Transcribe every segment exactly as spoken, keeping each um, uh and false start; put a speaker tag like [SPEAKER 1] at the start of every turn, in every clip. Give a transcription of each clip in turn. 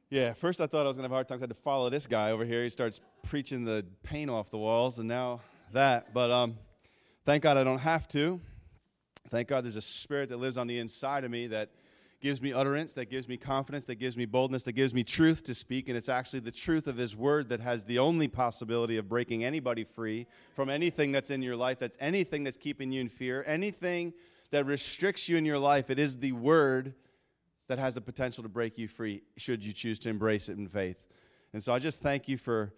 [SPEAKER 1] Yeah, first I thought I was going to have a hard time. I had to follow this guy over here. He starts preaching the paint off the walls, and now that. But um, thank God I don't have to. Thank God there's a spirit that lives on the inside of me that gives me utterance, that gives me confidence, that gives me boldness, that gives me truth to speak. And it's actually the truth of His Word that has the only possibility of breaking anybody free from anything that's in your life, that's anything that's keeping you in fear, anything that restricts you in your life. It is the Word that has the potential to break you free, should you choose to embrace it in faith. And so I just thank you for,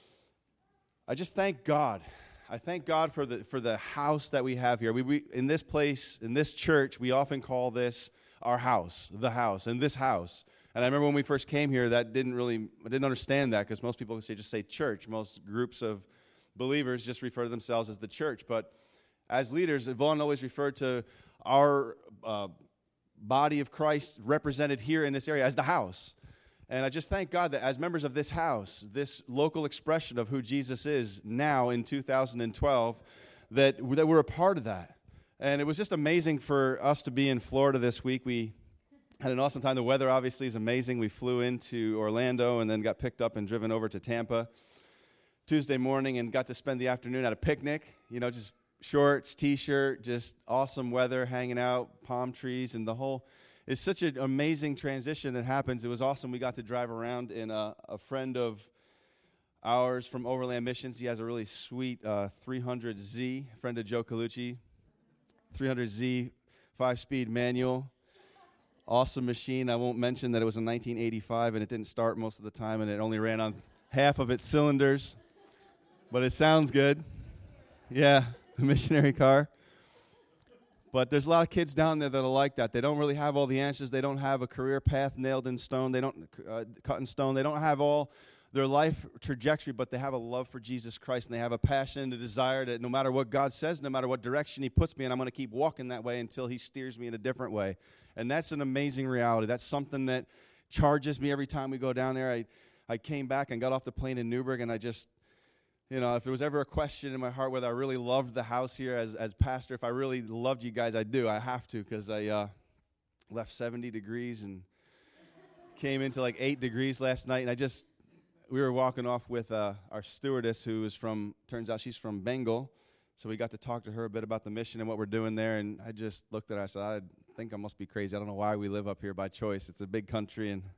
[SPEAKER 1] I just thank God. I thank God for the for the house that we have here. We, we in this place, in this church, we often call this our house, the house, and this house. And I remember when we first came here, that didn't really, I didn't understand that, because most people say just say church. Most groups of believers just refer to themselves as the church. But as leaders, Vaughn always referred to our uh, body of Christ represented here in this area as the house. And I just thank God that as members of this house, this local expression of who Jesus is now in two thousand twelve, that, that we're a part of that. And it was just amazing for us to be in Florida this week. We had an awesome time. The weather obviously is amazing. We flew into Orlando and then got picked up and driven over to Tampa Tuesday morning and got to spend the afternoon at a picnic, you know, just shorts, T-shirt, just awesome weather, hanging out, palm trees, and the whole. It's such an amazing transition that happens. It was awesome. We got to drive around in a, a friend of ours from Overland Missions. He has a really sweet uh, three hundred Z, friend of Joe Colucci, three hundred Z five-speed manual. Awesome machine. I won't mention that it was in nineteen eighty-five, and it didn't start most of the time, and it only ran on half of its cylinders. But it sounds good. Yeah, the missionary car. But there's a lot of kids down there that are like that. They don't really have all the answers. They don't have a career path nailed in stone. They don't uh, cut in stone. They don't have all their life trajectory, but they have a love for Jesus Christ, and they have a passion and a desire that no matter what God says, no matter what direction He puts me in, I'm going to keep walking that way until He steers me in a different way. And that's an amazing reality. That's something that charges me every time we go down there. I, I came back and got off the plane in Newburgh, and I just, you know, if there was ever a question in my heart whether I really loved the house here as as pastor, if I really loved you guys, I do. I have to, because I uh, left seventy degrees and came into like eight degrees last night, and I just, we were walking off with uh, our stewardess, who is from, turns out she's from Bengal, so we got to talk to her a bit about the mission and what we're doing there, and I just looked at her, I said, I think I must be crazy. I don't know why we live up here by choice. It's a big country, and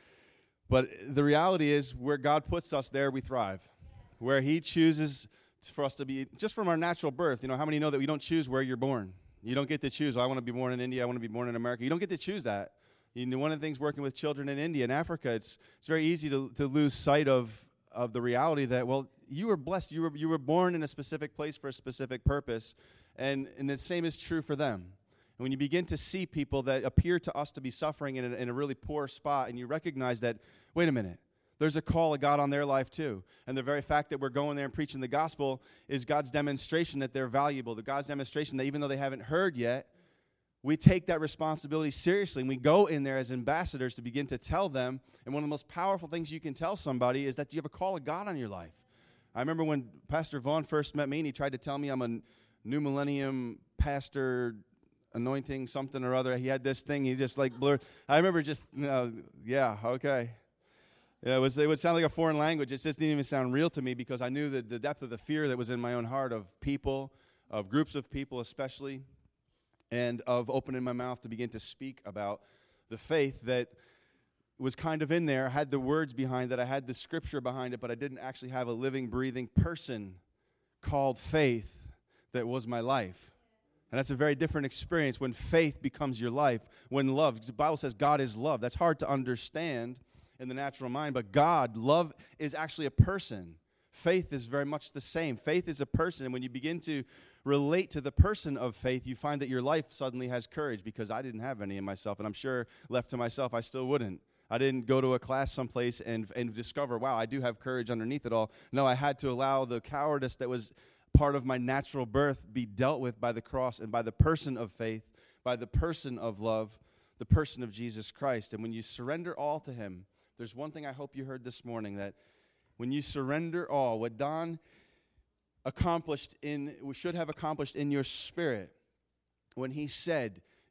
[SPEAKER 1] but the reality is where God puts us, there we thrive. Where He chooses for us to be, just from our natural birth. You know, how many know that we don't choose where you're born? You don't get to choose, oh, I want to be born in India, I want to be born in America. You don't get to choose that. You know, one of the things working with children in India and Africa, it's it's very easy to, to lose sight of, of the reality that, well, you were blessed. You were you were born in a specific place for a specific purpose, and, and the same is true for them. And when you begin to see people that appear to us to be suffering in a, in a really poor spot, and you recognize that, wait a minute, there's a call of God on their life too. And the very fact that we're going there and preaching the gospel is God's demonstration that they're valuable. The God's demonstration that even though they haven't heard yet, we take that responsibility seriously. And we go in there as ambassadors to begin to tell them. And one of the most powerful things you can tell somebody is that you have a call of God on your life. I remember when Pastor Vaughn first met me and he tried to tell me I'm a new millennium pastor anointing something or other. He had this thing. He just like blurred. I remember just, you know, yeah, okay. Yeah, it was. It would sound like a foreign language. It just didn't even sound real to me, because I knew that the depth of the fear that was in my own heart of people, of groups of people especially, and of opening my mouth to begin to speak about the faith that was kind of in there. I had the words behind it. I had the scripture behind it, but I didn't actually have a living, breathing person called faith that was my life. And that's a very different experience when faith becomes your life, when love. The Bible says God is love. That's hard to understand in the natural mind, but God, love is actually a person. Faith is very much the same. Faith is a person, and when you begin to relate to the person of faith, you find that your life suddenly has courage, because I didn't have any in myself, and I'm sure left to myself I still wouldn't. I didn't go to a class someplace and, and discover, wow, I do have courage underneath it all. No, I had to allow the cowardice that was part of my natural birth be dealt with by the cross and by the person of faith, by the person of love, the person of Jesus Christ. And when you surrender all to Him, there's one thing I hope you heard this morning, that when you surrender all, what Don accomplished in, should have accomplished in your spirit, when he said,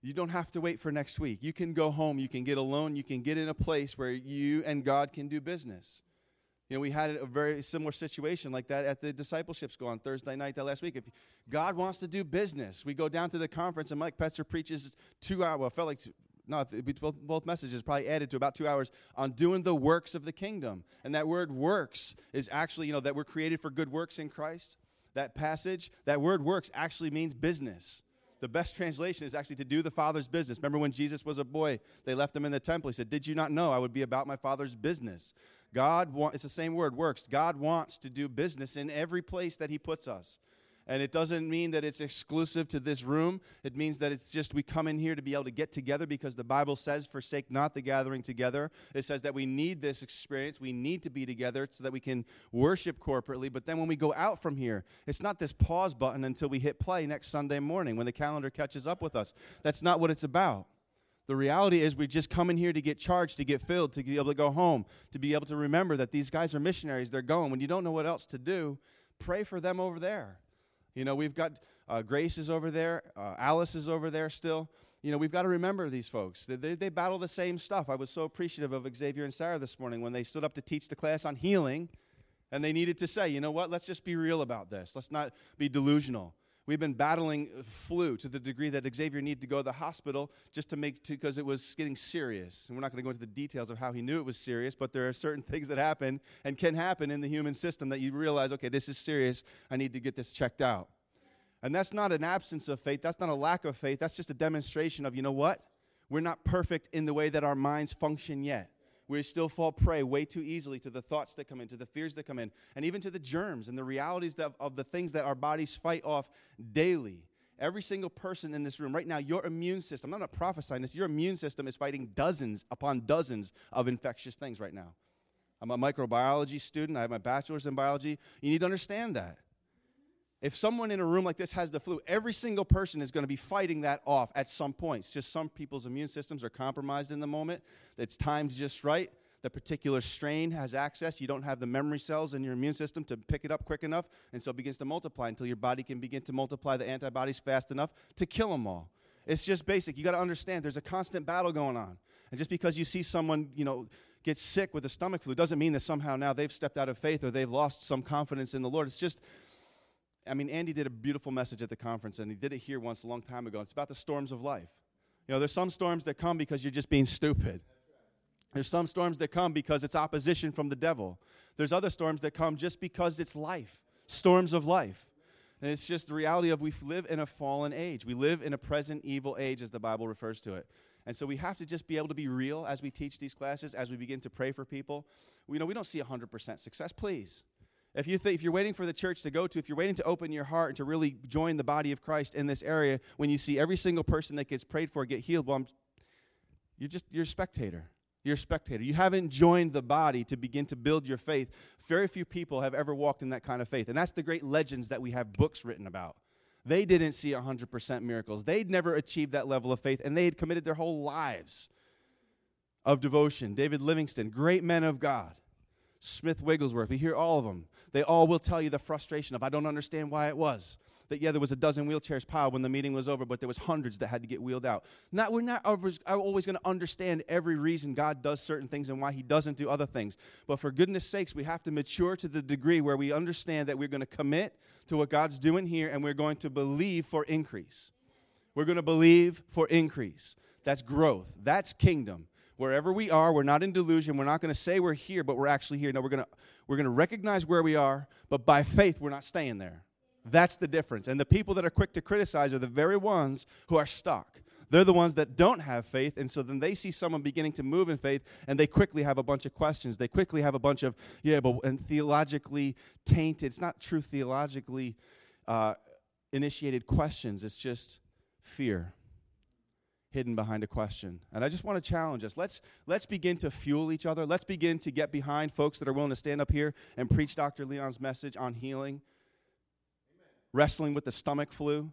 [SPEAKER 1] You don't have to wait for next week. You can go home. You can get alone. You can get in a place where you and God can do business. You know, we had a very similar situation like that at the discipleship school on Thursday night that last week. If God wants to do business, we go down to the conference, and Mike Petzer preaches two hours. Well, it felt like, two, no, both, both messages probably added to about two hours on doing the works of the kingdom. And that word works is actually, you know, that we're created for good works in Christ. That passage, that word works actually means business. The best translation is actually to do the Father's business. Remember when Jesus was a boy, they left him in the temple. He said, did you not know I would be about my Father's business? God wants, it's the same word, works. God wants to do business in every place that he puts us. And it doesn't mean that it's exclusive to this room. It means that it's just we come in here to be able to get together because the Bible says, forsake not the gathering together. It says that we need this experience. We need to be together so that we can worship corporately. But then when we go out from here, it's not this pause button until we hit play next Sunday morning when the calendar catches up with us. That's not what it's about. The reality is we just come in here to get charged, to get filled, to be able to go home, to be able to remember that these guys are missionaries. They're going. When you don't know what else to do, pray for them over there. You know, we've got uh, Grace is over there. Uh, Alice is over there still. You know, we've got to remember these folks. They, they, they battle the same stuff. I was so appreciative of Xavier and Sarah this morning when they stood up to teach the class on healing, and they needed to say, you know what, let's just be real about this. Let's not be delusional. We've been battling flu to the degree that Xavier needed to go to the hospital just to make, because it was getting serious. And we're not going to go into the details of how he knew it was serious, but there are certain things that happen and can happen in the human system that you realize, okay, this is serious. I need to get this checked out. And that's not an absence of faith. That's not a lack of faith. That's just a demonstration of, you know what? We're not perfect in the way that our minds function yet. We still fall prey way too easily to the thoughts that come in, to the fears that come in, and even to the germs and the realities that, of the things that our bodies fight off daily. Every single person in this room right now, your immune system, I'm not prophesying this, your immune system is fighting dozens upon dozens of infectious things right now. I'm a microbiology student. I have my bachelor's in biology. You need to understand that. If someone in a room like this has the flu, every single person is going to be fighting that off at some point. It's just some people's immune systems are compromised in the moment. It's timed just right. The particular strain has access. You don't have the memory cells in your immune system to pick it up quick enough, and so it begins to multiply until your body can begin to multiply the antibodies fast enough to kill them all. It's just basic. You got to understand there's a constant battle going on. And just because you see someone, you know, get sick with a stomach flu doesn't mean that somehow now they've stepped out of faith or they've lost some confidence in the Lord. It's just... I mean, Andy did a beautiful message at the conference, and he did it here once a long time ago. It's about the storms of life. You know, there's some storms that come because you're just being stupid. There's some storms that come because it's opposition from the devil. There's other storms that come just because it's life, storms of life. And it's just the reality of we live in a fallen age. We live in a present evil age, as the Bible refers to it. And so we have to just be able to be real as we teach these classes, as we begin to pray for people. We, you know, we don't see one hundred percent success, please. If, you th- if you're waiting for the church to go to, if you're waiting to open your heart and to really join the body of Christ in this area, when you see every single person that gets prayed for get healed, well, I'm, you're just you're a spectator. You're a spectator. You haven't joined the body to begin to build your faith. Very few people have ever walked in that kind of faith. And that's the great legends that we have books written about. They didn't see one hundred percent miracles. They'd never achieved that level of faith, and they had committed their whole lives of devotion. David Livingstone, great men of God. Smith Wigglesworth, we hear all of them. They all will tell you the frustration of, I don't understand why it was. That, yeah, there was a dozen wheelchairs piled when the meeting was over, but there was hundreds that had to get wheeled out. Not, we're not always, always going to understand every reason God does certain things and why he doesn't do other things. But for goodness sakes, we have to mature to the degree where we understand that we're going to commit to what God's doing here, and we're going to believe for increase. We're going to believe for increase. That's growth. That's kingdom. Wherever we are, we're not in delusion. We're not going to say we're here, but we're actually here. No, we're going to we're going to recognize where we are, but by faith, we're not staying there. That's the difference. And the people that are quick to criticize are the very ones who are stuck. They're the ones that don't have faith, and so then they see someone beginning to move in faith, and they quickly have a bunch of questions. They quickly have a bunch of, yeah, but and theologically tainted. It's not true theologically uh, initiated questions. It's just fear hidden behind a question. And I just want to challenge us. Let's let's begin to fuel each other. Let's begin to get behind folks that are willing to stand up here and preach Doctor Leon's message on healing, Amen. Wrestling with the stomach flu,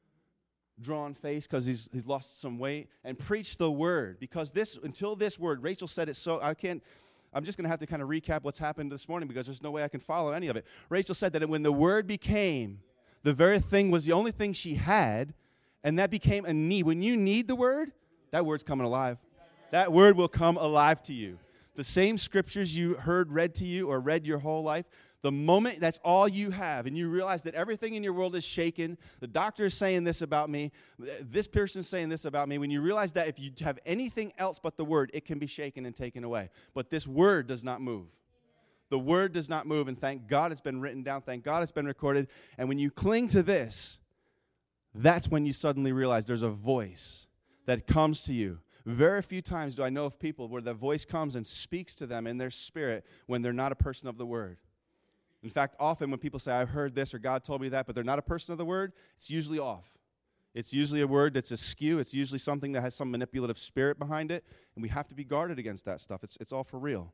[SPEAKER 1] drawn face because he's he's lost some weight, and preach the word. Because this, until this word, Rachel said it so, I can't, I'm just going to have to kind of recap what's happened this morning because there's no way I can follow any of it. Rachel said that when the word became, the very thing was the only thing she had, And that became a need. When you need the word, that word's coming alive. That word will come alive to you. The same scriptures you heard read to you or read your whole life, the moment that's all you have, and you realize that everything in your world is shaken, the doctor is saying this about me, this person's saying this about me, when you realize that if you have anything else but the word, it can be shaken and taken away. But this word does not move. The word does not move, and thank God it's been written down. Thank God it's been recorded. And when you cling to this, that's when you suddenly realize there's a voice that comes to you. Very few times do I know of people where the voice comes and speaks to them in their spirit when they're not a person of the word. In fact, often when people say, I've heard this or God told me that, but they're not a person of the word, it's usually off. It's usually a word that's askew. It's usually something that has some manipulative spirit behind it, and we have to be guarded against that stuff. It's, it's all for real.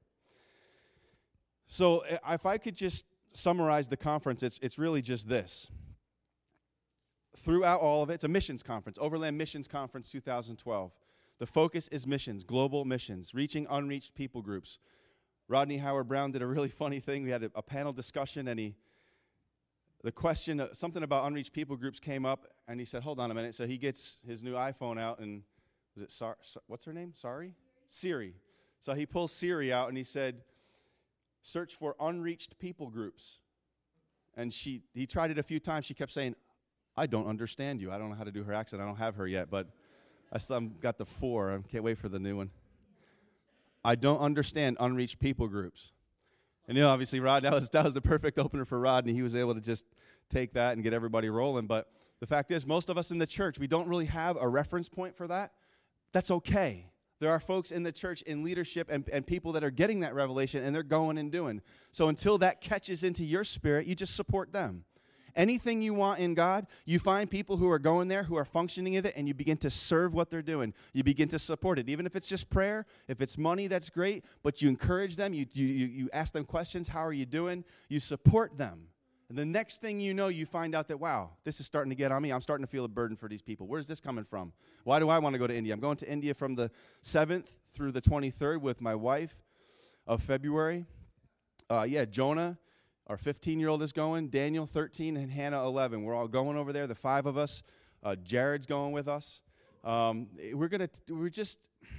[SPEAKER 1] So if I could just summarize the conference, it's, it's really just this. Throughout all of it, it's a missions conference, Overland Missions Conference two thousand twelve. The focus is missions, global missions, reaching unreached people groups. Rodney Howard-Browne did a really funny thing. We had a, a panel discussion, and he, the question, uh, something about unreached people groups came up, and he said, hold on a minute. So he gets his new iPhone out, and was it, Sar, Sar, what's her name? Sari? Siri. So he pulls Siri out, and he said, search for unreached people groups. And she, he tried it a few times. She kept saying, I don't understand you. I don't know how to do her accent. I don't have her yet, but I still got the four. I can't wait for the new one. I don't understand unreached people groups. And, you know, obviously, Rod, that was, that was the perfect opener for Rodney. He was able to just take that and get everybody rolling. But the fact is, most of us in the church, we don't really have a reference point for that. That's okay. There are folks in the church in leadership and, and people that are getting that revelation, and they're going and doing. So until that catches into your spirit, you just support them. Anything you want in God, you find people who are going there, who are functioning in it, and you begin to serve what they're doing. You begin to support it. Even if it's just prayer, if it's money, that's great, but you encourage them, you, you, you ask them questions, how are you doing? You support them. And the next thing you know, you find out that, wow, this is starting to get on me. I'm starting to feel a burden for these people. Where's this coming from? Why do I want to go to India? I'm going to India from the seventh through the twenty-third with my wife of February. Uh, yeah, Jonah. Our fifteen-year-old is going, Daniel, thirteen, and Hannah, eleven. We're all going over there, the five of us. Uh, Jared's going with us. Um, we're going to, we're just,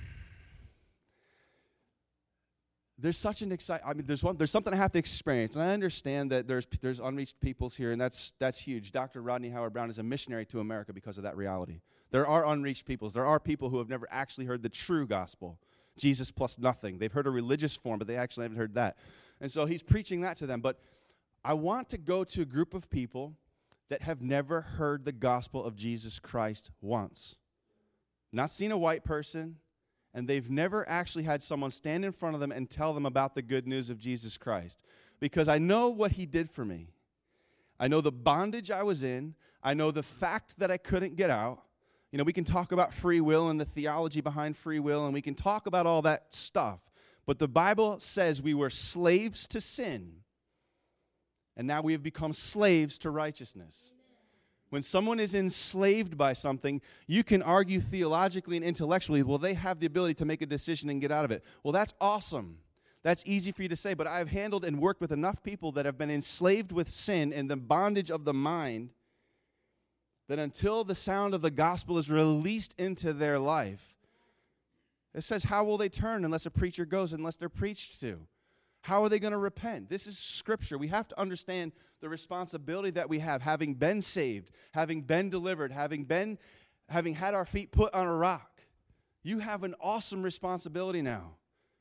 [SPEAKER 1] there's such an exciting, I mean, there's one, there's something I have to experience. And I understand that there's there's unreached peoples here, and that's that's huge. Doctor Rodney Howard-Browne is a missionary to America because of that reality. There are unreached peoples. There are people who have never actually heard the true gospel, Jesus plus nothing. They've heard a religious form, but they actually haven't heard that. And so he's preaching that to them. But I want to go to a group of people that have never heard the gospel of Jesus Christ once. Not seen a white person, and they've never actually had someone stand in front of them and tell them about the good news of Jesus Christ. Because I know what he did for me. I know the bondage I was in. I know the fact that I couldn't get out. You know, we can talk about free will and the theology behind free will, and we can talk about all that stuff. But the Bible says we were slaves to sin, and now we have become slaves to righteousness. When someone is enslaved by something, you can argue theologically and intellectually, well, they have the ability to make a decision and get out of it. Well, that's awesome. That's easy for you to say, but I've handled and worked with enough people that have been enslaved with sin and the bondage of the mind that until the sound of the gospel is released into their life, it says, how will they turn unless a preacher goes, unless they're preached to? How are they going to repent? This is Scripture. We have to understand the responsibility that we have, having been saved, having been delivered, having been, having had our feet put on a rock. You have an awesome responsibility now.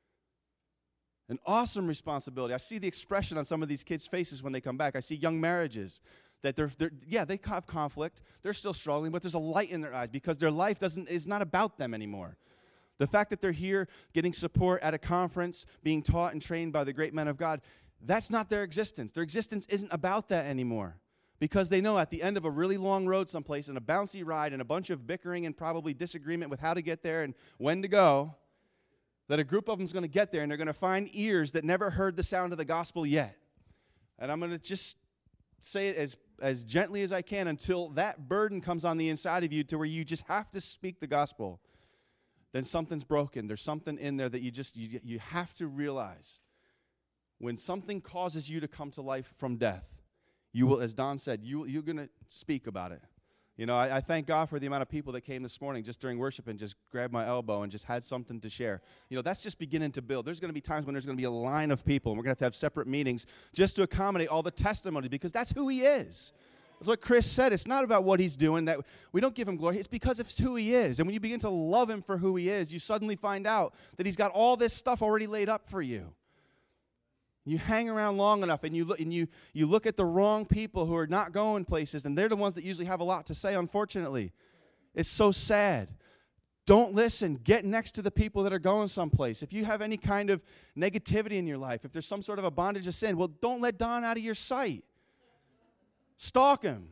[SPEAKER 1] An awesome responsibility. I see the expression on some of these kids' faces when they come back. I see young marriages that they're, they're yeah, they have conflict. They're still struggling, but there's a light in their eyes because their life doesn't is not about them anymore. The fact that they're here getting support at a conference, being taught and trained by the great men of God, that's not their existence. Their existence isn't about that anymore because they know at the end of a really long road someplace and a bouncy ride and a bunch of bickering and probably disagreement with how to get there and when to go, that a group of them is going to get there and they're going to find ears that never heard the sound of the gospel yet. And I'm going to just say it as, as gently as I can until that burden comes on the inside of you to where you just have to speak the gospel. Then something's broken. There's something in there that you just, you, you have to realize. When something causes you to come to life from death, you will, as Don said, you, you're going to speak about it. You know, I, I thank God for the amount of people that came this morning just during worship and just grabbed my elbow and just had something to share. You know, that's just beginning to build. There's going to be times when there's going to be a line of people, and we're going to have to have separate meetings just to accommodate all the testimony, because that's who he is. That's what Chris said. It's not about what he's doing. That we don't give him glory. It's because it's who he is. And when you begin to love him for who he is, you suddenly find out that he's got all this stuff already laid up for you. You hang around long enough, and you look and you you look at the wrong people who are not going places, and they're the ones that usually have a lot to say, unfortunately. It's so sad. Don't listen. Get next to the people that are going someplace. If you have any kind of negativity in your life, if there's some sort of a bondage of sin, well, don't let Don out of your sight. Stalk him.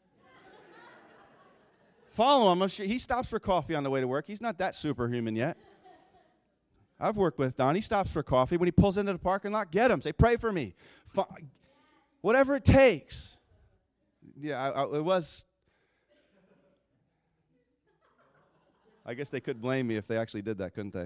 [SPEAKER 1] Follow him. I'm sure he stops for coffee on the way to work. He's not that superhuman yet. I've worked with Don. He stops for coffee. When he pulls into the parking lot, get him. Say, pray for me. F- Whatever it takes. Yeah, I, I, it was. I guess they could blame me if they actually did that, couldn't they?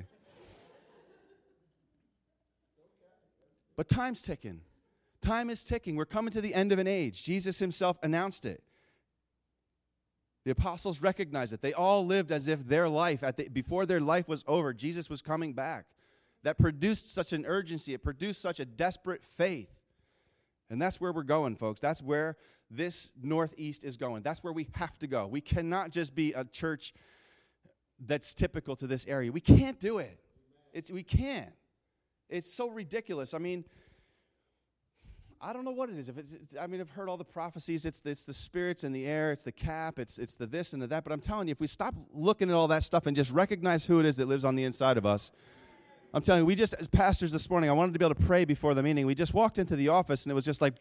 [SPEAKER 1] But time's ticking. Time is ticking. We're coming to the end of an age. Jesus himself announced it. The apostles recognized it. They all lived as if their life, at the, before their life was over, Jesus was coming back. That produced such an urgency. It produced such a desperate faith. And that's where we're going, folks. That's where this Northeast is going. That's where we have to go. We cannot just be a church that's typical to this area. We can't do it. It's, we can't. It's so ridiculous. I mean, I don't know what it is. If it's, it's, I mean, I've heard all the prophecies. It's, it's the spirits in the air. It's the cap. It's, it's the this and the that. But I'm telling you, if we stop looking at all that stuff and just recognize who it is that lives on the inside of us, I'm telling you, we just, as pastors this morning, I wanted to be able to pray before the meeting. We just walked into the office, and it was just like,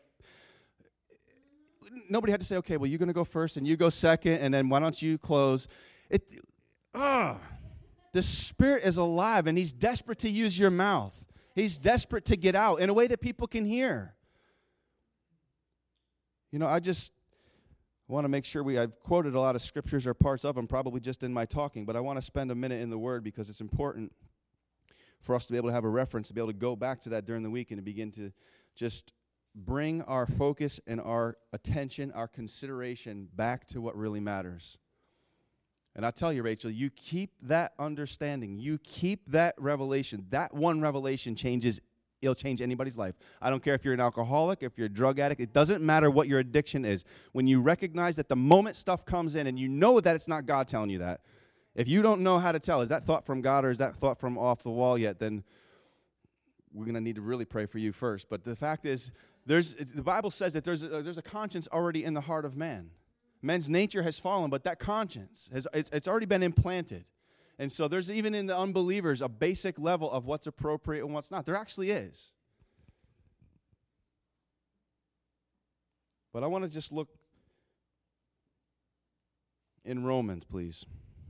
[SPEAKER 1] nobody had to say, okay, well, you're going to go first, and you go second, and then why don't you close? It, ah, the Spirit is alive, and he's desperate to use your mouth. He's desperate to get out in a way that people can hear. You know, I just want to make sure we, I've quoted a lot of scriptures or parts of them, probably just in my talking, but I want to spend a minute in the Word because it's important for us to be able to have a reference, to be able to go back to that during the week and to begin to just bring our focus and our attention, our consideration back to what really matters. And I tell you, Rachel, you keep that understanding, you keep that revelation, that one revelation changes It'll change anybody's life. I don't care if you're an alcoholic, if you're a drug addict. It doesn't matter what your addiction is. When you recognize that the moment stuff comes in and you know that it's not God telling you that, if you don't know how to tell, is that thought from God or is that thought from off the wall yet, then we're going to need to really pray for you first. But the fact is, there's the Bible says that there's a, there's a conscience already in the heart of man. Man's nature has fallen, but that conscience, has it's, it's already been implanted. And so there's even in the unbelievers a basic level of what's appropriate and what's not. There actually is. But I want to just look in Romans, please.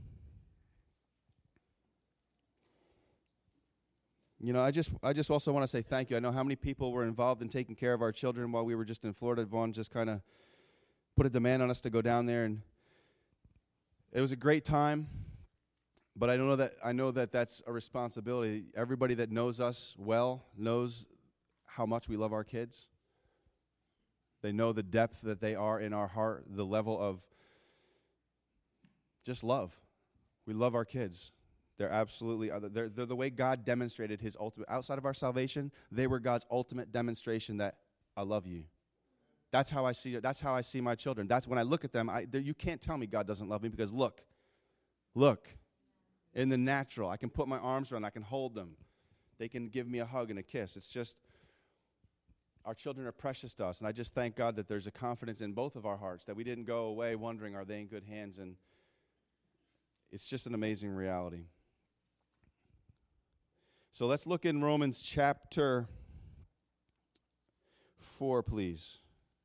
[SPEAKER 1] You know, I just I just also want to say thank you. I know how many people were involved in taking care of our children while we were just in Florida. Vaughn just kind of put a demand on us to go down there, and it was a great time. But I know that I know that that's a responsibility. Everybody that knows us well knows how much we love our kids. They know the depth that they are in our heart, the level of just love. We love our kids. They're absolutely, they're, they're the way God demonstrated his ultimate, outside of our salvation, they were God's ultimate demonstration that I love you. That's how I see it. That's how I see my children. That's when I look at them, I, you can't tell me God doesn't love me because look, look. In the natural, I can put my arms around, I can hold them. They can give me a hug and a kiss. It's just, our children are precious to us, and I just thank God that there's a confidence in both of our hearts, that we didn't go away wondering, are they in good hands? And it's just an amazing reality. So let's look in Romans chapter four, please.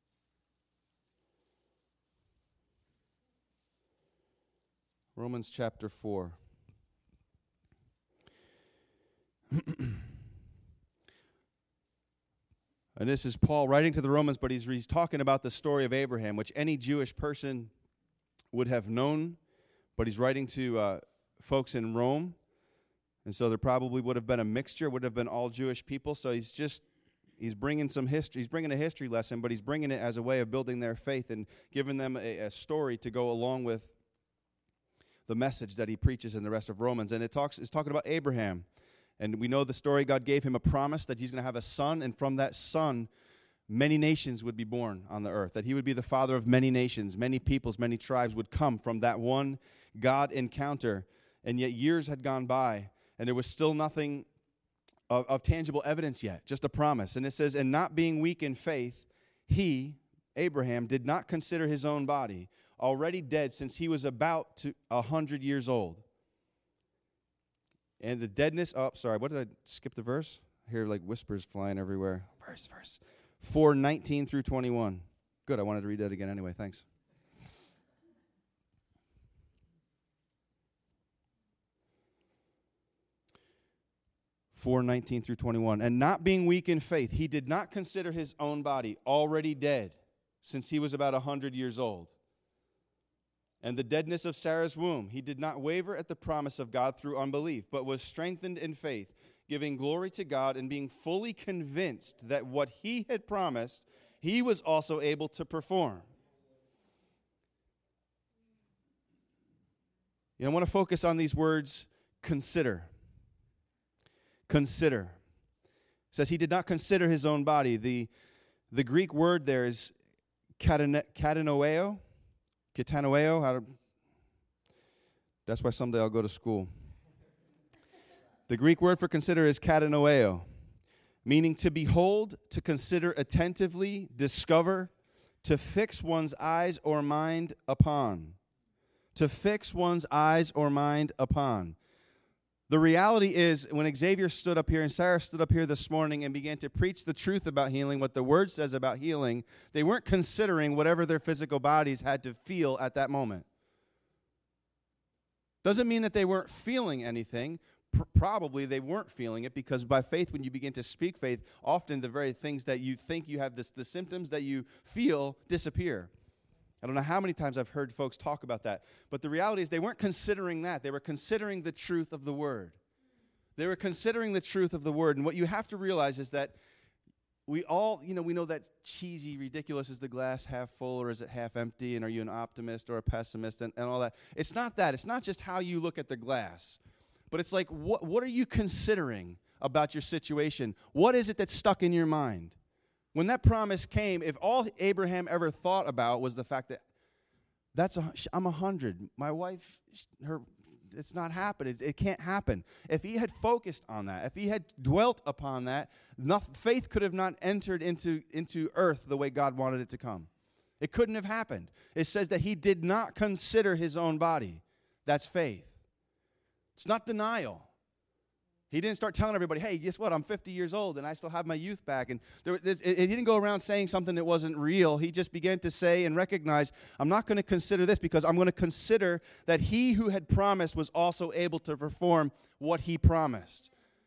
[SPEAKER 1] Romans chapter four. And this is Paul writing to the Romans, but he's, he's talking about the story of Abraham, which any Jewish person would have known, but he's writing to uh, folks in Rome, and so there probably would have been a mixture, would have been all Jewish people, so he's just, he's bringing some history. He's bringing a history lesson, but he's bringing it as a way of building their faith and giving them a, a story to go along with the message that he preaches in the rest of Romans. And it talks it's talking about Abraham. And we know the story. God gave him a promise that he's going to have a son, and from that son, many nations would be born on the earth, that he would be the father of many nations, many peoples, many tribes would come from that one God encounter. And yet years had gone by, and there was still nothing of, of tangible evidence yet, just a promise. And it says, and not being weak in faith, he, Abraham, did not consider his own body already dead since he was about to a hundred years old. And the deadness, oh, sorry, what did I skip the verse? I hear like whispers flying everywhere. Verse, verse. four nineteen through twenty-one. Good, I wanted to read that again anyway, thanks. four nineteen through twenty-one. And not being weak in faith, he did not consider his own body already dead since he was about a hundred years old. And the deadness of Sarah's womb, he did not waver at the promise of God through unbelief, but was strengthened in faith, giving glory to God and being fully convinced that what he had promised, he was also able to perform. You know, I want to focus on these words, consider. Consider. It says he did not consider his own body. The, the Greek word there is katanoeo. Katanoeo. How to, that's why someday I'll go to school. The Greek word for consider is katanoeo, meaning to behold, to consider attentively, discover, to fix one's eyes or mind upon. To fix one's eyes or mind upon. The reality is, when Xavier stood up here and Sarah stood up here this morning and began to preach the truth about healing, what the Word says about healing, they weren't considering whatever their physical bodies had to feel at that moment. Doesn't mean that they weren't feeling anything. P- probably they weren't feeling it, because by faith, when you begin to speak faith, often the very things that you think you have, this, the symptoms that you feel disappear. I don't know how many times I've heard folks talk about that. But the reality is they weren't considering that. They were considering the truth of the Word. They were considering the truth of the Word. And what you have to realize is that we all, you know, we know that cheesy, ridiculous, is the glass half full or is it half empty? And are you an optimist or a pessimist and, and all that? It's not that. It's not just how you look at the glass. But it's like, what, what are you considering about your situation? What is it that's stuck in your mind? When that promise came, if all Abraham ever thought about was the fact that that's a, I'm a hundred, my wife, her, it's not happening. It, it can't happen. If he had focused on that, if he had dwelt upon that, nothing, faith could have not entered into, into earth the way God wanted it to come. It couldn't have happened. It says that he did not consider his own body. That's faith. It's not denial. He didn't start telling everybody, hey, guess what? I'm fifty years old and I still have my youth back. And there, it, it, he didn't go around saying something that wasn't real. He just began to say and recognize, I'm not going to consider this because I'm going to consider that he who had promised was also able to perform what he promised.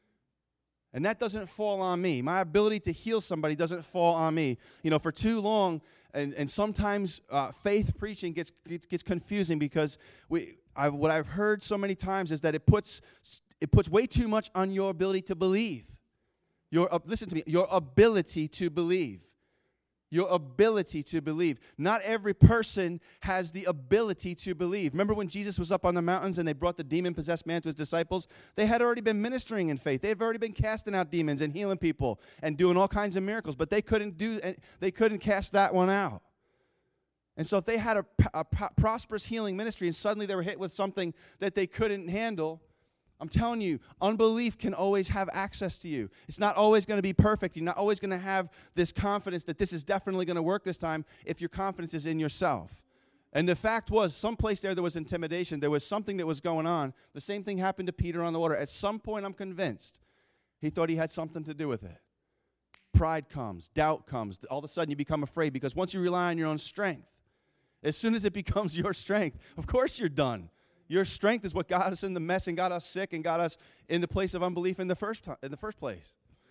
[SPEAKER 1] And that doesn't fall on me. My ability to heal somebody doesn't fall on me. You know, for too long, and, and sometimes uh, faith preaching gets, gets gets confusing because we I've, what I've heard so many times is that it puts it puts way too much on your ability to believe. Your uh, listen to me. Your ability to believe. Your ability to believe. Not every person has the ability to believe. Remember when Jesus was up on the mountains and they brought the demon-possessed man to his disciples? They had already been ministering in faith. They had already been casting out demons and healing people and doing all kinds of miracles, but they couldn't do. They couldn't cast that one out. And so if they had a, a prosperous healing ministry and suddenly they were hit with something that they couldn't handle, I'm telling you, unbelief can always have access to you. It's not always going to be perfect. You're not always going to have this confidence that this is definitely going to work this time if your confidence is in yourself. And the fact was, someplace there there was intimidation. There was something that was going on. The same thing happened to Peter on the water. At some point, I'm convinced, he thought he had something to do with it. Pride comes. Doubt comes. All of a sudden, you become afraid because once you rely on your own strength, as soon as it becomes your strength, of course you're done. Your strength is what got us in the mess and got us sick and got us in the place of unbelief in the first time, in the first place.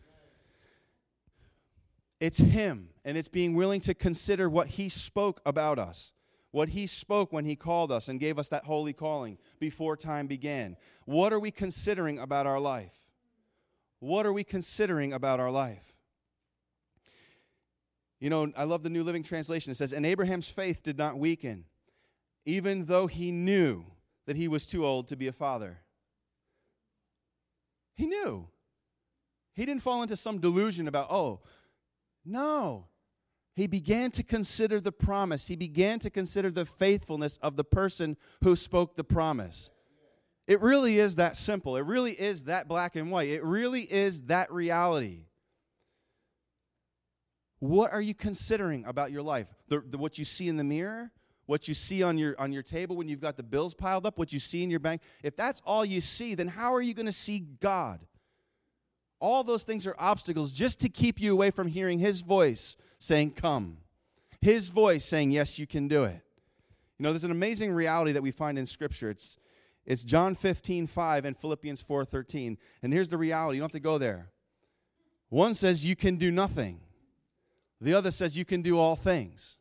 [SPEAKER 1] It's him, and it's being willing to consider what he spoke about us, what he spoke when he called us and gave us that holy calling before time began. What are we considering about our life? What are we considering about our life? You know, I love the New Living Translation. It says, and Abraham's faith did not weaken, even though he knew that he was too old to be a father. He knew. He didn't fall into some delusion about, oh, no. He began to consider the promise. He began to consider the faithfulness of the person who spoke the promise. It really is that simple. It really is that black and white. It really is that reality. What are you considering about your life? The, the, what you see in the mirror? What you see on your, on your table when you've got the bills piled up? What you see in your bank? If that's all you see, then how are you going to see God? All those things are obstacles just to keep you away from hearing His voice saying, come. His voice saying, yes, you can do it. You know, there's an amazing reality that we find in Scripture. It's, it's John fifteen five and Philippians four thirteen. And here's the reality. You don't have to go there. One says you can do nothing. The other says you can do all things.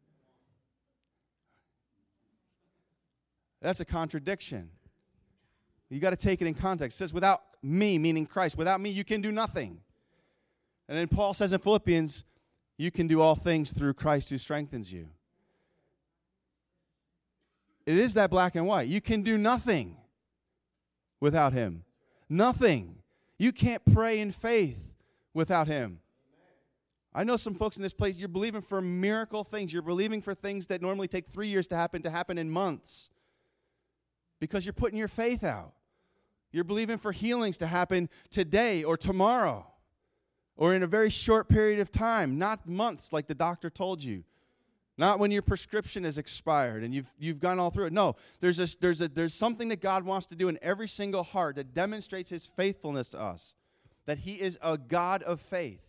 [SPEAKER 1] That's a contradiction. You got to take it in context. It says without me, meaning Christ, without me you can do nothing. And then Paul says in Philippians, you can do all things through Christ who strengthens you. It is that black and white. You can do nothing without Him. Nothing. You can't pray in faith without Him. I know some folks in this place, you're believing for miracle things. You're believing for things that normally take three years to happen to happen in months because you're putting your faith out. You're believing for healings to happen today or tomorrow or in a very short period of time, not months like the doctor told you. Not when your prescription is expired and you've you've gone all through it. No, there's a, there's a, there's something that God wants to do in every single heart that demonstrates His faithfulness to us, that He is a God of faith.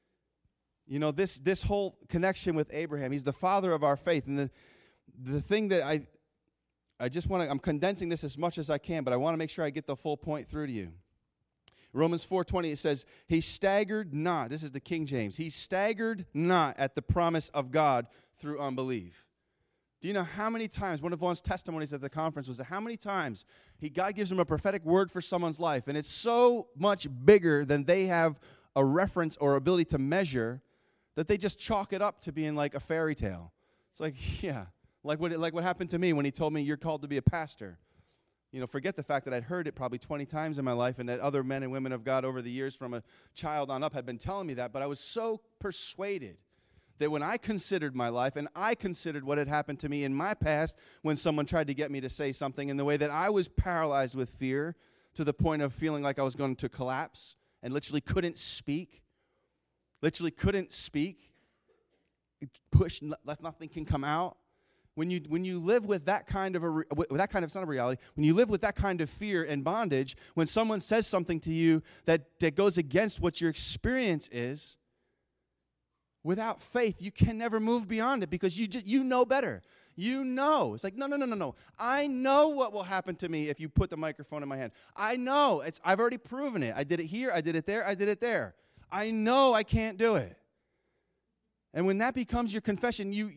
[SPEAKER 1] You know, this this whole connection with Abraham, he's the father of our faith. And the the thing that I I just want to, I'm condensing this as much as I can, but I want to make sure I get the full point through to you. Romans four twenty, it says, he staggered not. This is the King James. He staggered not at the promise of God through unbelief. Do you know how many times, one of Vaughn's testimonies at the conference was that how many times he God gives him a prophetic word for someone's life, and it's so much bigger than they have a reference or ability to measure that they just chalk it up to being like a fairy tale. It's like, yeah, like what, it, like what happened to me when he told me you're called to be a pastor. You know, forget the fact that I'd heard it probably twenty times in my life and that other men and women of God over the years from a child on up had been telling me that, but I was so persuaded that when I considered my life and I considered what had happened to me in my past when someone tried to get me to say something in the way that I was paralyzed with fear to the point of feeling like I was going to collapse and literally couldn't speak, literally couldn't speak, push, nothing can come out. When you when you live with that kind of a re, with that kind of, it's not a reality, when you live with that kind of fear and bondage, when someone says something to you that, that goes against what your experience is, without faith, you can never move beyond it because you just, you know better. You know. It's like, no, no, no, no, no. I know what will happen to me if you put the microphone in my hand. I know. It's I've already proven it. I did it here. I did it there. I did it there. I know I can't do it. And when that becomes your confession, you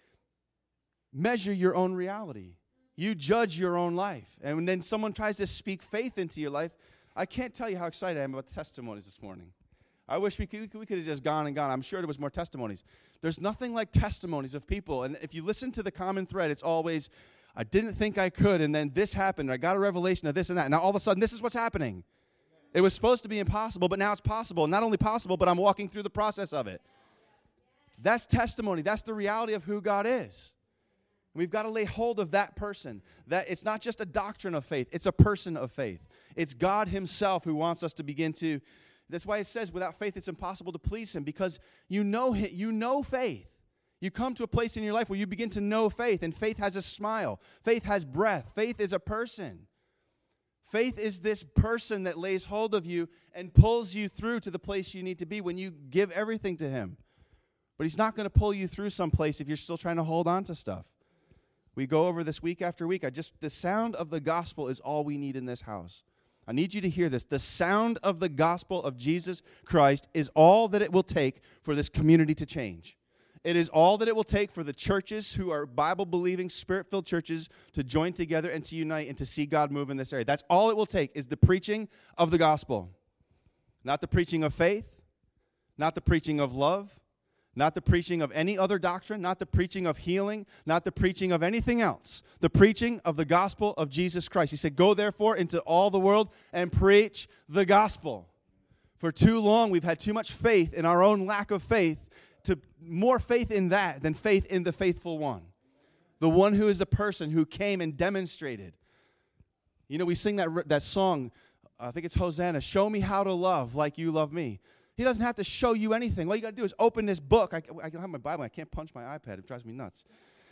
[SPEAKER 1] measure your own reality. You judge your own life. And when then someone tries to speak faith into your life, I can't tell you how excited I am about the testimonies this morning. I wish we could, we could have just gone and gone. I'm sure there was more testimonies. There's nothing like testimonies of people. And if you listen to the common thread, it's always, I didn't think I could, and then this happened. I got a revelation of this and that. And now all of a sudden, this is what's happening. It was supposed to be impossible, but now it's possible. Not only possible, but I'm walking through the process of it. That's testimony. That's the reality of who God is. We've got to lay hold of that person. That it's not just a doctrine of faith. It's a person of faith. It's God Himself who wants us to begin to. That's why it says without faith it's impossible to please Him, because you know you know faith. You come to a place in your life where you begin to know faith, and faith has a smile. Faith has breath. Faith is a person. Faith is this person that lays hold of you and pulls you through to the place you need to be when you give everything to Him. But He's not going to pull you through someplace if you're still trying to hold on to stuff. We go over this week after week. I just the sound of the gospel is all we need in this house. I need you to hear this. The sound of the gospel of Jesus Christ is all that it will take for this community to change. It is all that it will take for the churches who are Bible-believing, Spirit-filled churches to join together and to unite and to see God move in this area. That's all it will take is the preaching of the gospel. Not the preaching of faith, not the preaching of love, Not the preaching of any other doctrine, not the preaching of healing, not the preaching of anything else. The preaching of the gospel of Jesus Christ. He said, go therefore into all the world and preach the gospel. For too long, we've had too much faith in our own lack of faith, to more faith in that than faith in the faithful one. The one who is a person who came and demonstrated. You know, we sing that, that song, I think it's Hosanna, show me how to love like you love me. He doesn't have to show you anything. All you got to do is open this book. I, I don't have my Bible. I can't punch my iPad. It drives me nuts.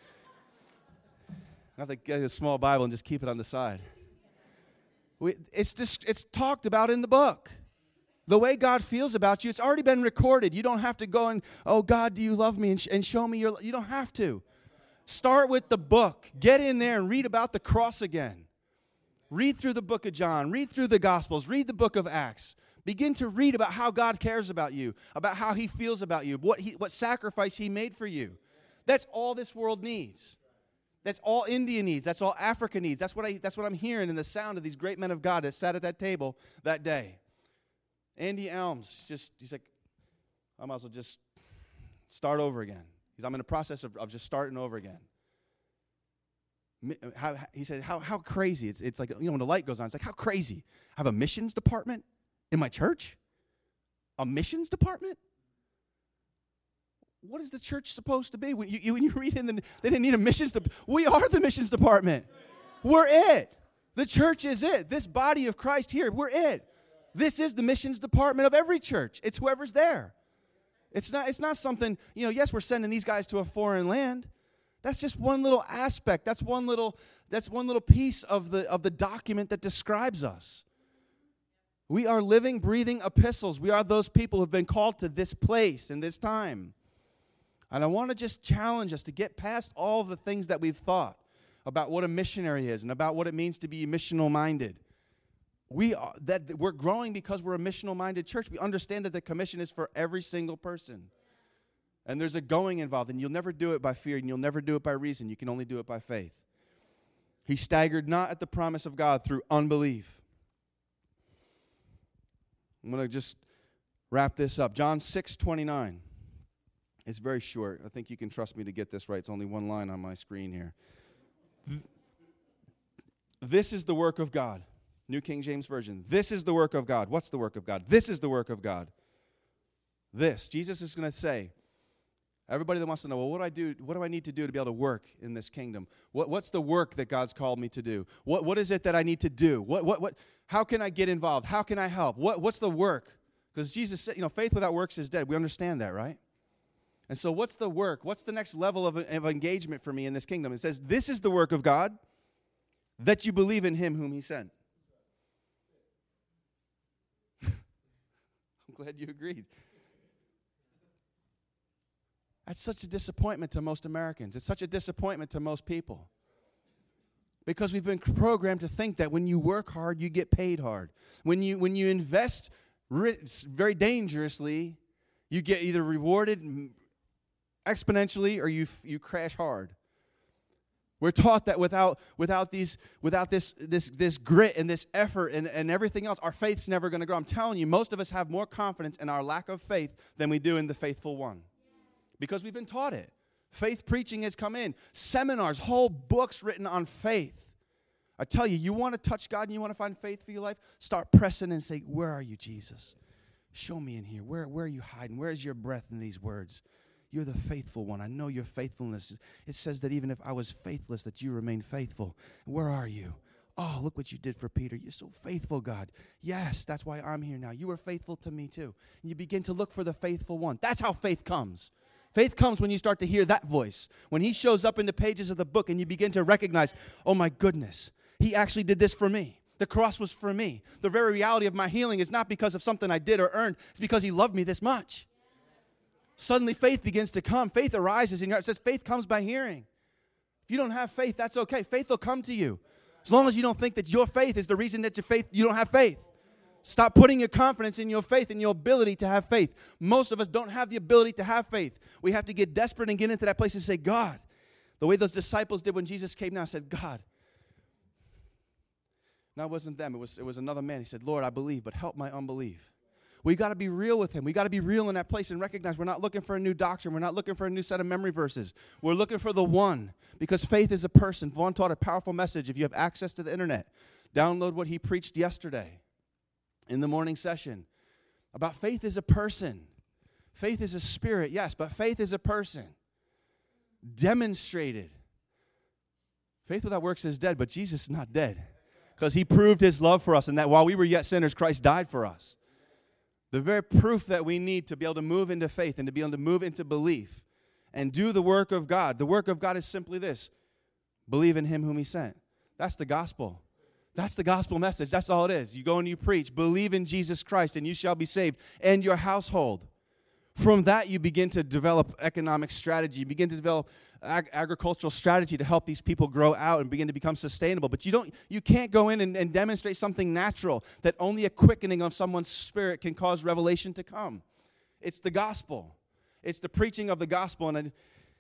[SPEAKER 1] I have to get a small Bible and just keep it on the side. We, it's just it's talked about in the book. The way God feels about you, it's already been recorded. You don't have to go and, oh, God, do you love me? And, sh- and show me your love. You don't have to. Start with the book. Get in there and read about the cross again. Read through the book of John. Read through the Gospels. Read the book of Acts. Begin to read about how God cares about you, about how he feels about you, what he, what sacrifice he made for you. That's all this world needs. That's all India needs. That's all Africa needs. That's what, I, that's what I'm hearing in the sound of these great men of God that sat at that table that day. Andy Elms, just he's like, I might as well just start over again. He's, I'm in the process of, of just starting over again. How, he said, how, how crazy. It's, it's like, you know, when the light goes on, it's like, how crazy. I have a missions department in my church? A missions department? What is the church supposed to be? When you, you, when you read in, the, they didn't need a missions department. We are the missions department. We're it. The church is it. This body of Christ here, we're it. This is the missions department of every church. It's whoever's there. It's not, it's not something, you know, yes, we're sending these guys to a foreign land. That's just one little aspect. That's one little, that's one little piece of the, of the document that describes us. We are living, breathing epistles. We are those people who have been called to this place in this time. And I want to just challenge us to get past all of the things that we've thought about what a missionary is and about what it means to be missional-minded. We are, that we're growing because we're a missional-minded church. We understand that the commission is for every single person. And there's a going involved, and you'll never do it by fear, and you'll never do it by reason. You can only do it by faith. He staggered not at the promise of God through unbelief. I'm going to just wrap this up. John six twenty-nine. It's very short. I think you can trust me to get this right. It's only one line on my screen here. This is the work of God. New King James Version. This is the work of God. What's the work of God? This is the work of God. This. Jesus is going to say, everybody that wants to know, well, what do I do? What do I need to do to be able to work in this kingdom? What, what's the work that God's called me to do? What, what is it that I need to do? What, what, what? How can I get involved? How can I help? What, what's the work? Because Jesus said, you know, faith without works is dead. We understand that, right? And so what's the work? What's the next level of, of engagement for me in this kingdom? It says, this is the work of God, that you believe in him whom he sent. I'm glad you agreed. That's such a disappointment to most Americans. It's such a disappointment to most people. Because we've been programmed to think that when you work hard, you get paid hard. When you when you invest ri- very dangerously, you get either rewarded exponentially or you you crash hard. We're taught that without without these without this this this grit and this effort and, and everything else, our faith's never going to grow. I'm telling you, most of us have more confidence in our lack of faith than we do in the faithful one. Because we've been taught it. Faith preaching has come in. Seminars, whole books written on faith. I tell you, you want to touch God and you want to find faith for your life? Start pressing and say, where are you, Jesus? Show me in here. Where, where are you hiding? Where is your breath in these words? You're the faithful one. I know your faithfulness. It says that even if I was faithless, that you remain faithful. Where are you? Oh, look what you did for Peter. You're so faithful, God. Yes, that's why I'm here now. You were faithful to me too. And you begin to look for the faithful one. That's how faith comes. Faith comes when you start to hear that voice. When he shows up in the pages of the book and you begin to recognize, oh my goodness, he actually did this for me. The cross was for me. The very reality of my healing is not because of something I did or earned. It's because he loved me this much. Suddenly faith begins to come. Faith arises in your heart. It says faith comes by hearing. If you don't have faith, that's okay. Faith will come to you. As long as you don't think that your faith is the reason that your faith, you don't have faith. Stop putting your confidence in your faith and your ability to have faith. Most of us don't have the ability to have faith. We have to get desperate and get into that place and say, God, the way those disciples did when Jesus came down, said, God. No, it wasn't them. It was, it was another man. He said, Lord, I believe, but help my unbelief. We got to be real with him. We got to be real in that place and recognize we're not looking for a new doctrine. We're not looking for a new set of memory verses. We're looking for the one, because faith is a person. Vaughn taught a powerful message. If you have access to the internet, download what he preached yesterday in the morning session about faith is a person. Faith is a spirit, yes, but faith is a person. Demonstrated. Faith without works is dead, but Jesus is not dead, because he proved his love for us, and that while we were yet sinners, Christ died for us. The very proof that we need to be able to move into faith and to be able to move into belief and do the work of God. The work of God is simply this: believe in him whom he sent. That's the gospel. That's the gospel message. That's all it is. You go and you preach, believe in Jesus Christ, and you shall be saved, and your household. From that, you begin to develop economic strategy. You begin to develop ag- agricultural strategy to help these people grow out and begin to become sustainable. But you don't, you can't go in and, and demonstrate something natural that only a quickening of someone's spirit can cause revelation to come. It's the gospel. It's the preaching of the gospel. And I,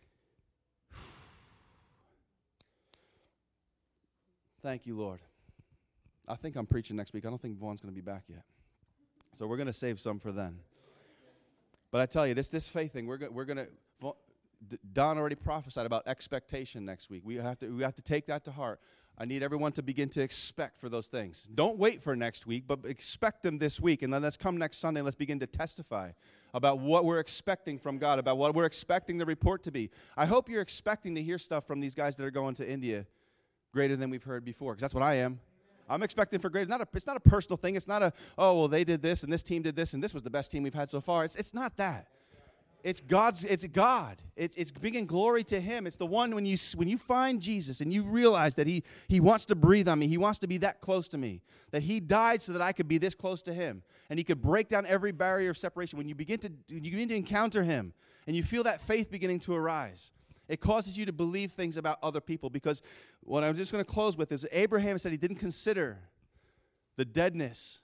[SPEAKER 1] thank you, Lord. I think I'm preaching next week. I don't think Vaughn's going to be back yet. So we're going to save some for then. But I tell you, this this faith thing, we're go, we're going to, Don already prophesied about expectation next week. We have to we have to take that to heart. I need everyone to begin to expect for those things. Don't wait for next week, but expect them this week. And then let's come next Sunday and let's begin to testify about what we're expecting from God, about what we're expecting the report to be. I hope you're expecting to hear stuff from these guys that are going to India greater than we've heard before, because that's what I am. I'm expecting for greater. Not a, it's not a personal thing. It's not a, oh, well, they did this, and this team did this, and this was the best team we've had so far. It's it's not that. It's God's. It's God. It's it's bringing glory to him. It's the one when you when you find Jesus and you realize that he he wants to breathe on me. He wants to be that close to me. That he died so that I could be this close to him, and he could break down every barrier of separation. When you begin to when you begin to encounter him, and you feel that faith beginning to arise, it causes you to believe things about other people. Because what I'm just going to close with is Abraham said he didn't consider the deadness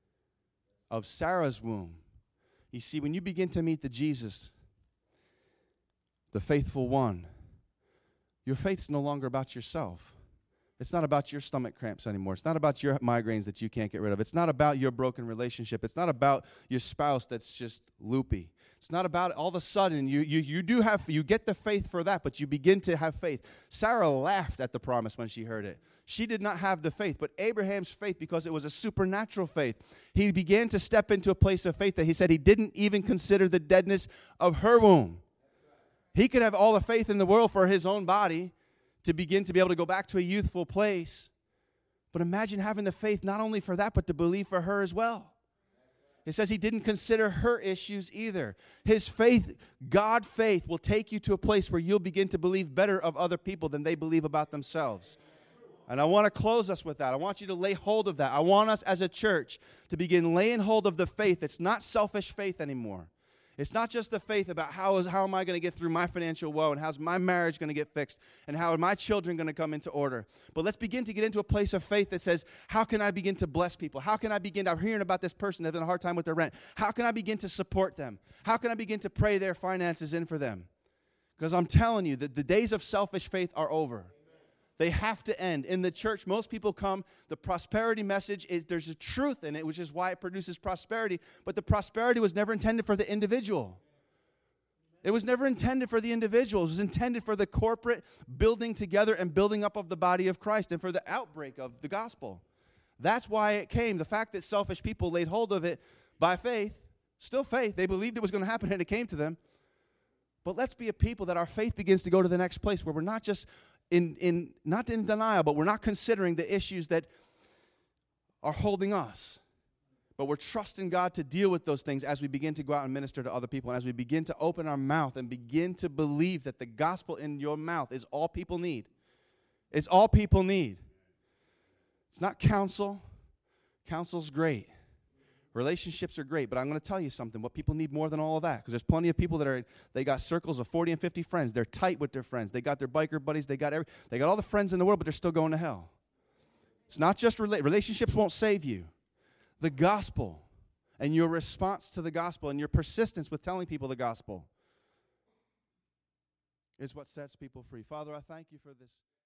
[SPEAKER 1] of Sarah's womb. You see, when you begin to meet the Jesus, the faithful one, your faith's no longer about yourself. It's not about your stomach cramps anymore. It's not about your migraines that you can't get rid of. It's not about your broken relationship. It's not about your spouse that's just loopy. It's not about all of a sudden you you you do have you get the faith for that, but you begin to have faith. Sarah laughed at the promise when she heard it. She did not have the faith, but Abraham's faith, because it was a supernatural faith, he began to step into a place of faith that he said he didn't even consider the deadness of her womb. He could have all the faith in the world for his own body to begin to be able to go back to a youthful place. But imagine having the faith not only for that, but to believe for her as well. It says he didn't consider her issues either. His faith, God faith, will take you to a place where you'll begin to believe better of other people than they believe about themselves. And I want to close us with that. I want you to lay hold of that. I want us as a church to begin laying hold of the faith. It's not selfish faith anymore. It's not just the faith about how is how am I going to get through my financial woe, and how's my marriage going to get fixed, and how are my children going to come into order. But let's begin to get into a place of faith that says, how can I begin to bless people? How can I begin to, I'm hearing about this person that's having a hard time with their rent. How can I begin to support them? How can I begin to pray their finances in for them? Because I'm telling you that the days of selfish faith are over. They have to end. In the church, most people come, the prosperity message, is there's a truth in it, which is why it produces prosperity. But the prosperity was never intended for the individual. It was never intended for the individual. It was intended for the corporate building together and building up of the body of Christ and for the outbreak of the gospel. That's why it came. The fact that selfish people laid hold of it by faith, still faith. They believed it was going to happen and it came to them. But let's be a people that our faith begins to go to the next place where we're not just in, in not in denial, but we're not considering the issues that are holding us. But we're trusting God to deal with those things as we begin to go out and minister to other people, and as we begin to open our mouth and begin to believe that the gospel in your mouth is all people need. It's all people need. It's not counsel. Counsel's great. Relationships are great, but I'm going to tell you something. What people need more than all of that, because there's plenty of people that are, they got circles of forty and fifty friends. They're tight with their friends. They got their biker buddies. They got every, they got all the friends in the world, but they're still going to hell. It's not just rela- relationships won't save you. The gospel and your response to the gospel and your persistence with telling people the gospel is what sets people free. Father, I thank you for this.